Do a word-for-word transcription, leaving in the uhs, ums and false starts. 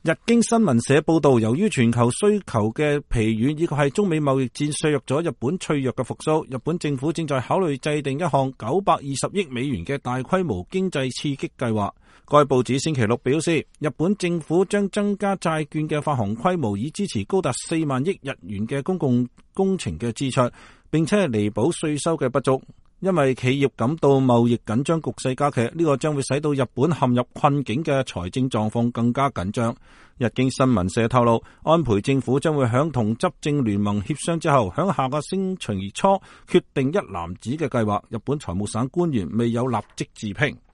日經新聞社報道，由於全球需求嘅疲軟，以及係中美貿易戰削弱咗日本脆弱嘅復甦，日本政府正在考慮制定一項九百二十億美元嘅大規模經濟刺激計劃。該報紙星期六表示，日本政府將增加債券嘅發行規模，以支持高達四萬億日元嘅公共工程嘅支出，並且係彌補稅收嘅不足。因為企業感到貿易緊張局勢加劇，呢個將會使到日本陷入困境嘅財政狀況更加緊張。日經新聞社透露，安倍政府將會響同執政聯盟協商之後，響下個星期初決定一籃子嘅計劃。日本財務省官員未有立即置評。